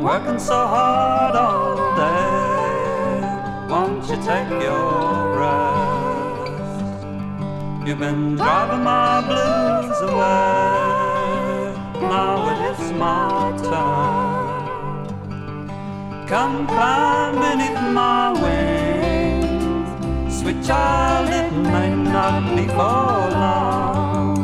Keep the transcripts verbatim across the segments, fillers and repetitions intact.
working so hard all day. Won't you take your rest? You've been driving my blues away. Now it is my turn. Come climb beneath my wings, sweet child, it may not be for long.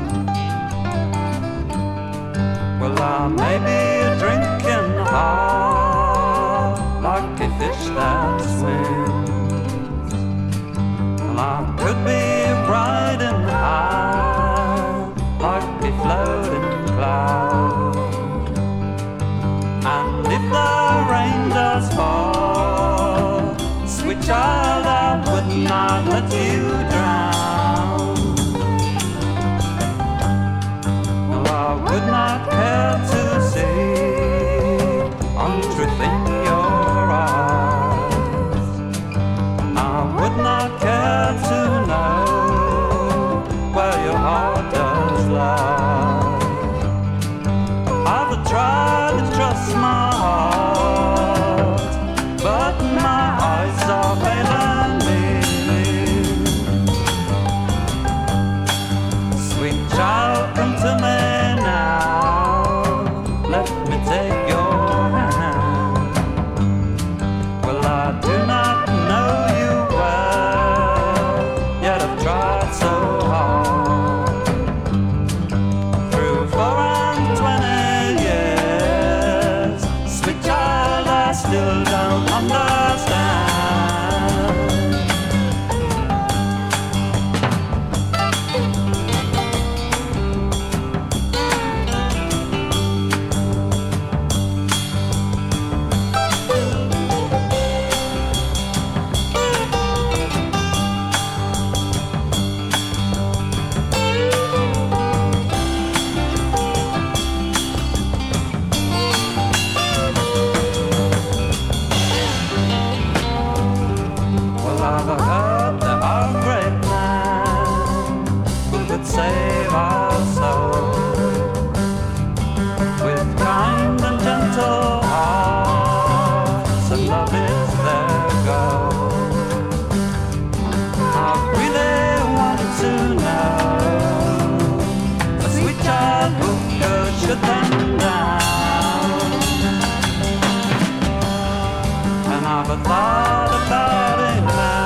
Well, I may be a drinking heart, like a fish that swims. Well, I could be riding high, like a floating cloud. And if the rain does fall, sweet child, I would not let you drown. No, I would not care to see untruth in your eyes. I would not care to know where your heart does lie. I've tried to trust my heart, but my eyes are failing me. Sweet child, come to me now, let me take your hand. Well, I do not know you well, yet I've tried so hard. Through four and twenty years, sweet child, I still don't understand. I've heard there are great men who could save our souls with kind and gentle hearts, and love is their goal. I really want to know a sweet child who could shut them down. And I've thought about it now.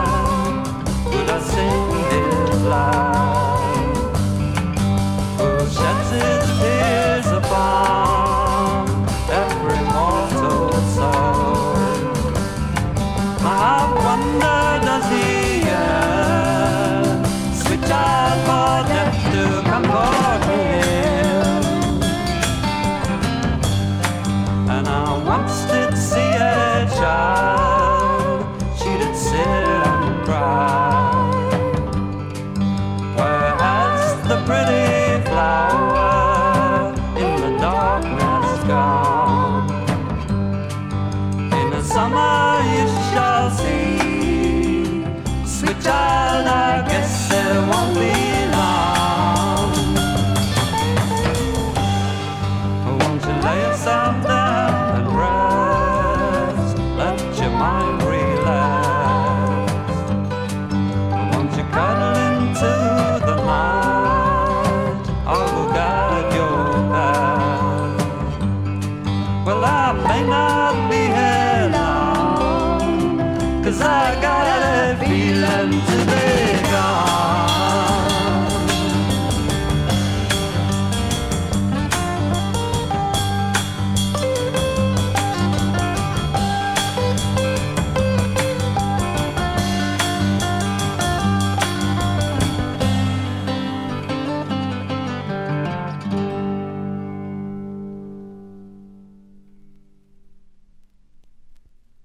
Sing his life, who sheds his tears upon every mortal soul. I wonder, does he yearn, sweet child, for death to come for him? And I once did see a child, she did sit and cry. The pretty flower in the darkness gone. In the summer you shall see, sweet child, I guess it won't be long. Won't you lay yourself down and rest, let your mind relax. Won't you cuddle into the light, I will guide your path. Well, I may not be here long, 'cause I got